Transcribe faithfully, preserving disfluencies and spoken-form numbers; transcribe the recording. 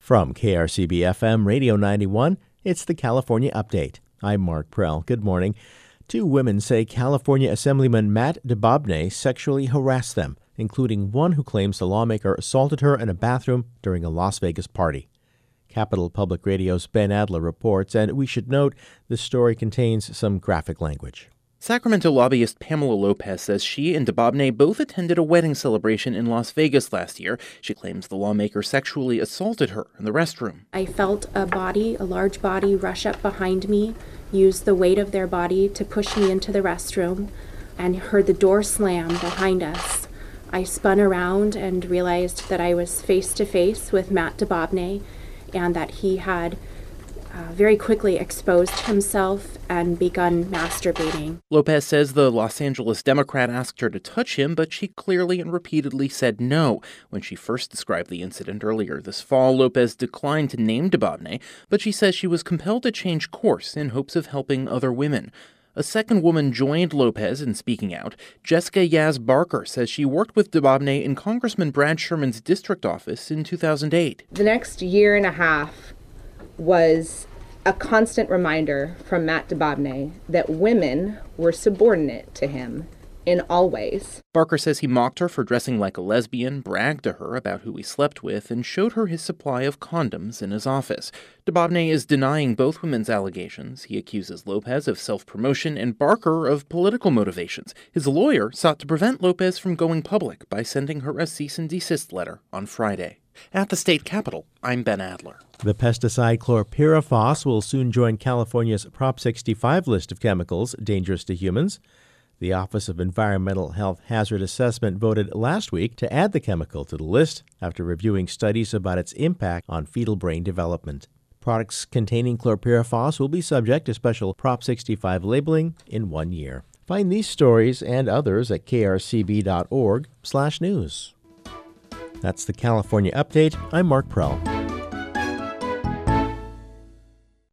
From K R C B F M Radio ninety-one, it's the California Update. I'm Mark Prell. Good morning. Two women say California Assemblyman Matt DeBobney sexually harassed them, including one who claims the lawmaker assaulted her in a bathroom during a Las Vegas party. Capital Public Radio's Ben Adler reports, and we should note this story contains some graphic language. Sacramento lobbyist Pamela Lopez says she and DeBobney both attended a wedding celebration in Las Vegas last year. She claims the lawmaker sexually assaulted her in the restroom. I felt a body, a large body, rush up behind me, use the weight of their body to push me into the restroom, and heard the door slam behind us. I spun around and realized that I was face to face with Matt DeBobney and that he had Uh, very quickly exposed himself and begun masturbating. Lopez says the Los Angeles Democrat asked her to touch him, but she clearly and repeatedly said no. When she first described the incident earlier this fall, Lopez declined to name DeBobney, but she says she was compelled to change course in hopes of helping other women. A second woman joined Lopez in speaking out. Jessica Yaz Barker says she worked with DeBobney in Congressman Brad Sherman's district office in two thousand eight. The next year and a half was a constant reminder from Matt DeBobney that women were subordinate to him in all ways. Barker says he mocked her for dressing like a lesbian, bragged to her about who he slept with, and showed her his supply of condoms in his office. DeBobney is denying both women's allegations. He accuses Lopez of self-promotion and Barker of political motivations. His lawyer sought to prevent Lopez from going public by sending her a cease and desist letter on Friday. At the state capitol, I'm Ben Adler. The pesticide chlorpyrifos will soon join California's Prop sixty-five list of chemicals dangerous to humans. The Office of Environmental Health Hazard Assessment voted last week to add the chemical to the list after reviewing studies about its impact on fetal brain development. Products containing chlorpyrifos will be subject to special Prop sixty-five labeling in one year. Find these stories and others at k r c b dot org slash news. That's the California Update. I'm Mark Prell.